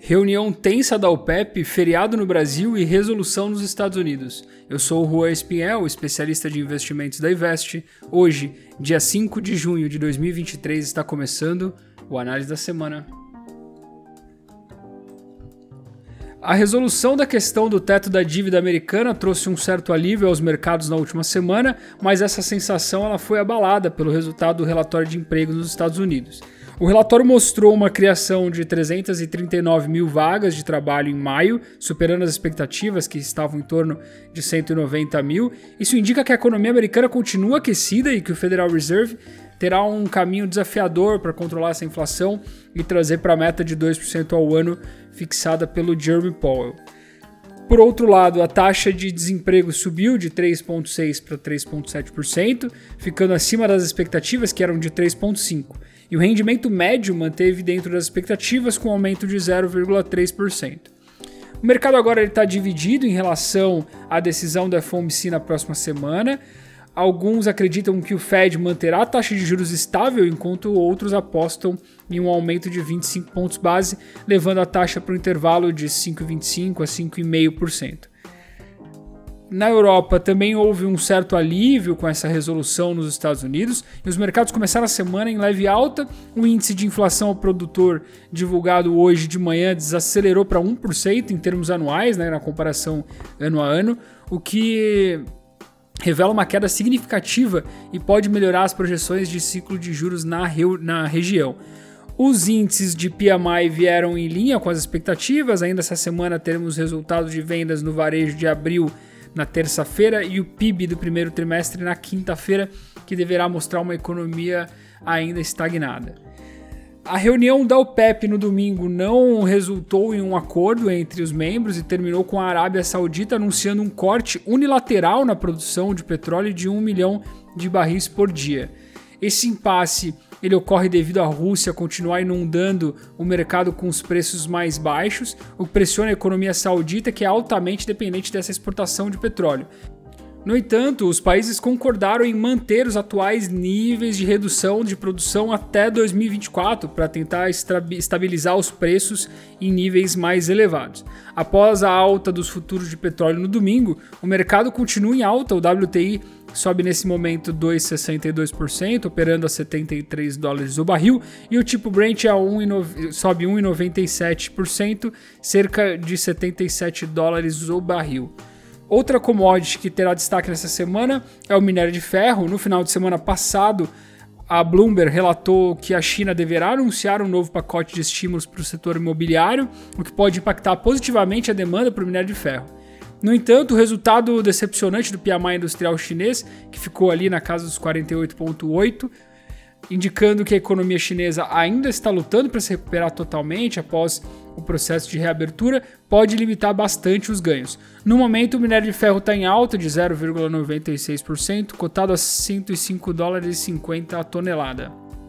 Reunião tensa da OPEP, feriado no Brasil e resolução nos Estados Unidos. Eu sou o Juan Espinhel, especialista de investimentos da Invest. Hoje, dia 5 de junho de 2023, está começando o Análise da Semana. A resolução da questão do teto da dívida americana trouxe um certo alívio aos mercados na última semana, mas essa sensação ela foi abalada pelo resultado do relatório de emprego nos Estados Unidos. O relatório mostrou uma criação de 339 mil vagas de trabalho em maio, superando as expectativas que estavam em torno de 190 mil. Isso indica que a economia americana continua aquecida e que o Federal Reserve terá um caminho desafiador para controlar essa inflação e trazer para a meta de 2% ao ano fixada pelo Jerome Powell. Por outro lado, a taxa de desemprego subiu de 3,6% para 3,7%, ficando acima das expectativas que eram de 3,5%. E o rendimento médio manteve dentro das expectativas com um aumento de 0,3%. O mercado agora está dividido em relação à decisão da FOMC na próxima semana. Alguns acreditam que o Fed manterá a taxa de juros estável, enquanto outros apostam em um aumento de 25 pontos base, levando a taxa para o intervalo de 5,25% a 5,5%. Na Europa também houve um certo alívio com essa resolução nos Estados Unidos e os mercados começaram a semana em leve alta. O índice de inflação ao produtor divulgado hoje de manhã desacelerou para 1% em termos anuais, na comparação ano a ano, o que revela uma queda significativa e pode melhorar as projeções de ciclo de juros na região. Os índices de PMI vieram em linha com as expectativas. Ainda essa semana teremos resultados de vendas no varejo de abril na terça-feira e o PIB do primeiro trimestre na quinta-feira, que deverá mostrar uma economia ainda estagnada. A reunião da OPEP no domingo não resultou em um acordo entre os membros e terminou com a Arábia Saudita anunciando um corte unilateral na produção de petróleo de 1 milhão de barris por dia. Esse impasse ele ocorre devido à Rússia continuar inundando o mercado com os preços mais baixos, o que pressiona a economia saudita, que é altamente dependente dessa exportação de petróleo. No entanto, os países concordaram em manter os atuais níveis de redução de produção até 2024 para tentar estabilizar os preços em níveis mais elevados. Após a alta dos futuros de petróleo no domingo, o mercado continua em alta. O WTI sobe nesse momento 2,62%, operando a $73 o barril, e o tipo Brent sobe 1,97%, cerca de $77 o barril. Outra commodity que terá destaque nessa semana é o minério de ferro. No final de semana passado, a Bloomberg relatou que a China deverá anunciar um novo pacote de estímulos para o setor imobiliário, o que pode impactar positivamente a demanda por minério de ferro. No entanto, o resultado decepcionante do PMI industrial chinês, que ficou ali na casa dos 48,8, indicando que a economia chinesa ainda está lutando para se recuperar totalmente após o processo de reabertura, pode limitar bastante os ganhos. No momento, o minério de ferro está em alta de 0,96%, cotado a $105,50 a tonelada.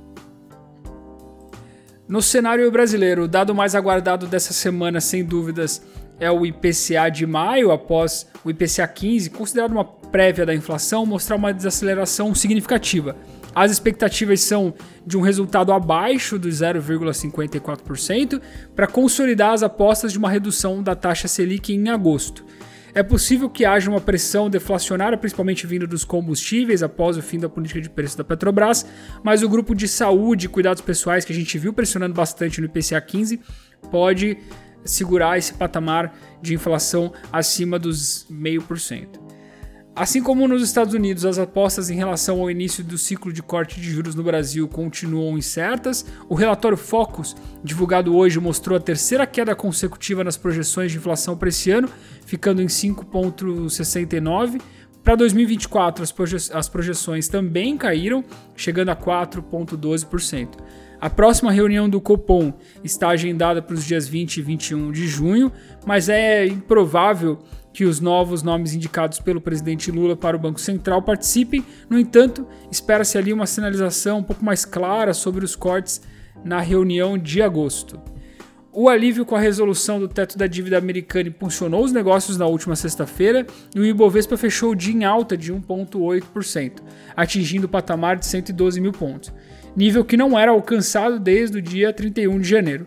No cenário brasileiro, o dado mais aguardado dessa semana, sem dúvidas, é o IPCA de maio, após o IPCA 15, considerado uma prévia da inflação, mostrar uma desaceleração significativa. As expectativas são de um resultado abaixo dos 0,54% para consolidar as apostas de uma redução da taxa Selic em agosto. É possível que haja uma pressão deflacionária, principalmente vindo dos combustíveis após o fim da política de preço da Petrobras, mas o grupo de saúde e cuidados pessoais que a gente viu pressionando bastante no IPCA 15 pode segurar esse patamar de inflação acima dos 0,5%. Assim como nos Estados Unidos, as apostas em relação ao início do ciclo de corte de juros no Brasil continuam incertas. O relatório Focus, divulgado hoje, mostrou a terceira queda consecutiva nas projeções de inflação para esse ano, ficando em 5,69%. Para 2024, as projeções também caíram, chegando a 4,12%. A próxima reunião do Copom está agendada para os dias 20 e 21 de junho, mas é improvável que os novos nomes indicados pelo presidente Lula para o Banco Central participem. No entanto, espera-se ali uma sinalização um pouco mais clara sobre os cortes na reunião de agosto. O alívio com a resolução do teto da dívida americana impulsionou os negócios na última sexta-feira e o Ibovespa fechou o dia em alta de 1,8%, atingindo o patamar de 112 mil pontos, nível que não era alcançado desde o dia 31 de janeiro.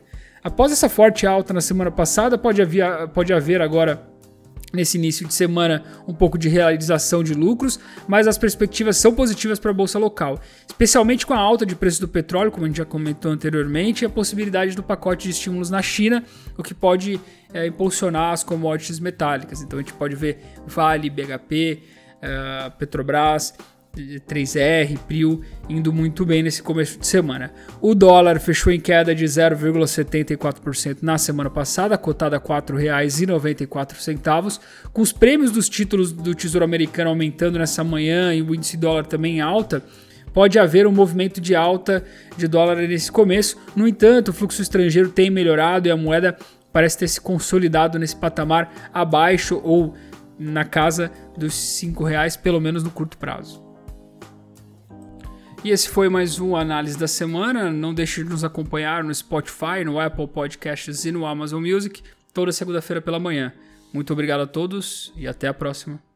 Após essa forte alta na semana passada, pode haver agora, nesse início de semana, um pouco de realização de lucros, mas as perspectivas são positivas para a bolsa local, especialmente com a alta de preço do petróleo, como a gente já comentou anteriormente, e a possibilidade do pacote de estímulos na China, o que pode impulsionar as commodities metálicas. Então a gente pode ver Vale, BHP, Petrobras, 3R, PRIO indo muito bem nesse começo de semana. O dólar fechou em queda de 0,74% na semana passada, cotado a R$ 4,94, com os prêmios dos títulos do Tesouro Americano aumentando nessa manhã e o índice dólar também em alta. Pode haver um movimento de alta de dólar nesse começo. No entanto, o fluxo estrangeiro tem melhorado e a moeda parece ter se consolidado nesse patamar abaixo ou na casa dos R$ 5, pelo menos no curto prazo. E esse foi mais um Análise da Semana. Não deixe de nos acompanhar no Spotify, no Apple Podcasts e no Amazon Music, toda segunda-feira pela manhã. Muito obrigado a todos e até a próxima.